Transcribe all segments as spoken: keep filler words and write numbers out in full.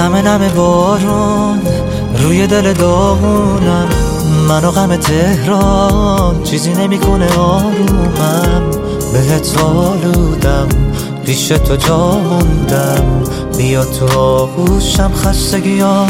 نمه نمه بارون روی دل داغونم، منو غم تهران چیزی نمیکنه آرومم. بهت آلودم پیش تو جا موندم، بیا تو آغوشم خستگیام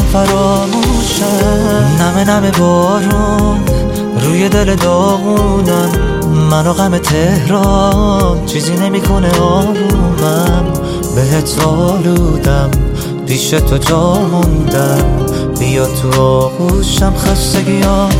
فراموشم. نمه نمه بارون روی دل داغونم، منو غم تهران چیزی نمیکنه آرومم. بهت آلودم پیش تو جا موندم، بیا تو آغوشم خستگیام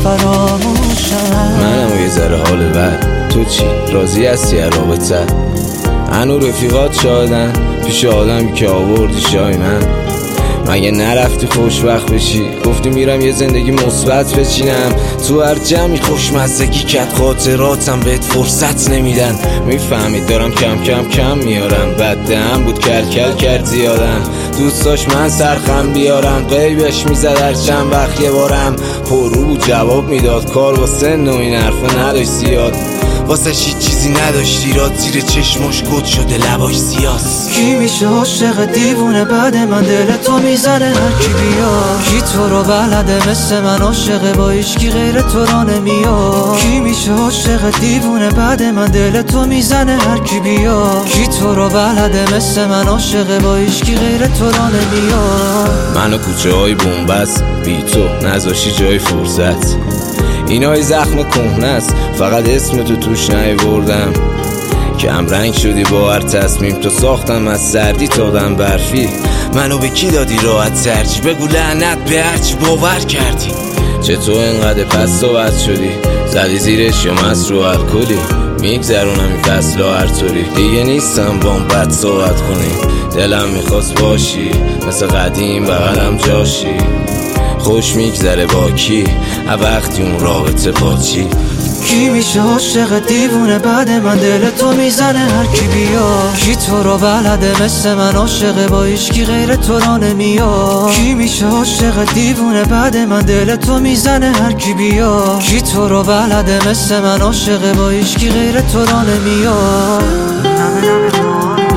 فراموشم. منم یه ذره حال بد، تو چی؟ راضی هستی از رابطه؟ هنو رفیقات شادن پیش آدمی که آوردی شای من. مگه نرفتی خوشبخت بشی؟ گفتی میرم یه زندگی مثبت بچینم. تو هر جمعی خوشمزگی کت خاطراتم بهت فرصت نمیدن. میفهمید دارم کم کم کم میارم، بدم بود کل کل کرد زیادم. دوست داشت من سرخم بیارم، غیبش میزد هر چند وقت یه بارم. پرو بود جواب میداد، کار واسه نو این حرفا نداشت زیاد. واسه هیچ چیزی نداشتی راد، زیر چشماش گد شده لباش سیاس. کی میشه عاشق دیوونه بعد من دل تو میزنه هر کی بیاد؟ کی تو رو بلده مثل من عاشق با هیچکی غیر تو را نمیاد؟ کی میشه عاشق دیوونه بعد من دل تو میزنه هر کی بیاد؟ کی تو رو بلده مثل من عاشق با هیچکی غیر تو را نمیاد؟ منو کوچه های بومبست بی تو نذاشی جای فرصت. اینای زخم کهنه است، فقط اسم تو توش نیاوردم. کم رنگ شدی با هر تصمیم، تو ساختم از سردی تا دم برفی. منو به کی دادی راحت ترجی؟ بگو لعنت به هرچی باور کردی. چطور انقدر پس صحبت شدی؟ زدی زیرش یا مست رو الکلی؟ میگذرونم این فصل هر طوری، دیگه نیستم با اون بد صحبت کنی. دلم میخواست باشی مثل قدیم بغلم جاشی. خوش میگذره با کی وقتی اون رابطه با چی؟ کی میشه عاشق دیوونه بعد من دل تو میزنه هر کی بیاد؟ کی تو رو بلده مثل من عاشق با هیچکی غیر تو را نمیاد؟ کی میشه عاشق دیوونه بعد من دل تو میزنه هر کی بیاد؟ کی تو رو بلده مثل من عاشق با هیچکی غیر تو را نمیاد؟